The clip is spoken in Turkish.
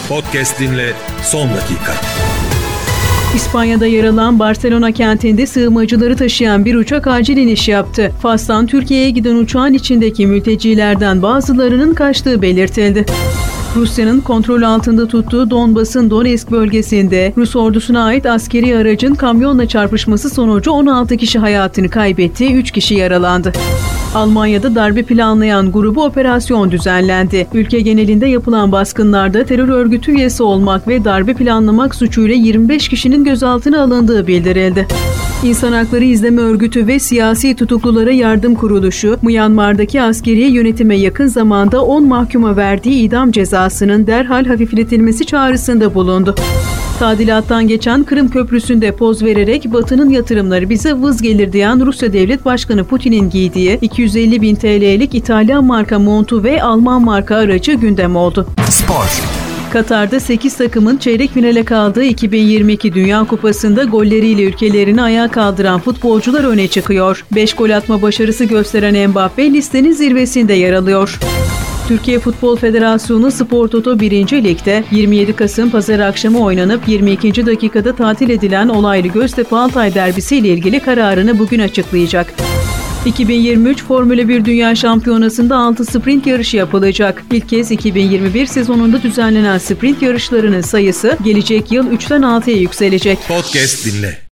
Podcast dinle son dakika. İspanya'da yer alan Barcelona kentinde sığınmacıları taşıyan bir uçak acil iniş yaptı. Fas'tan Türkiye'ye giden uçağın içindeki mültecilerden bazılarının kaçtığı belirtildi. Rusya'nın kontrol altında tuttuğu Donbas'ın Donetsk bölgesinde Rus ordusuna ait askeri aracın kamyonla çarpışması sonucu 16 kişi hayatını kaybetti, 3 kişi yaralandı. Almanya'da darbe planlayan grubu operasyon düzenlendi. Ülke genelinde yapılan baskınlarda terör örgütü üyesi olmak ve darbe planlamak suçuyla 25 kişinin gözaltına alındığı bildirildi. İnsan Hakları İzleme Örgütü ve Siyasi Tutuklulara Yardım Kuruluşu, Myanmar'daki askeri yönetime yakın zamanda 10 mahkuma verdiği idam cezasının derhal hafifletilmesi çağrısında bulundu. Tadilattan geçen Kırım Köprüsü'nde poz vererek Batı'nın yatırımları bize vız gelir diyen Rusya Devlet Başkanı Putin'in giydiği 250.000 TL'lik İtalyan marka montu ve Alman marka aracı gündem oldu. Spor. Katar'da 8 takımın çeyrek finale kaldığı 2022 Dünya Kupası'nda golleriyle ülkelerini ayağa kaldıran futbolcular öne çıkıyor. 5 gol atma başarısı gösteren Mbappe listenin zirvesinde yer alıyor. Türkiye Futbol Federasyonu Spor Toto 1. Lig'de 27 Kasım Pazar akşamı oynanıp 22. dakikada tatil edilen olaylı Göztepe-Altay derbisi ile ilgili kararını bugün açıklayacak. 2023 Formula 1 Dünya Şampiyonası'nda 6 sprint yarışı yapılacak. İlk kez 2021 sezonunda düzenlenen sprint yarışlarının sayısı gelecek yıl 3'ten 6'ya yükselecek. Podcast dinle.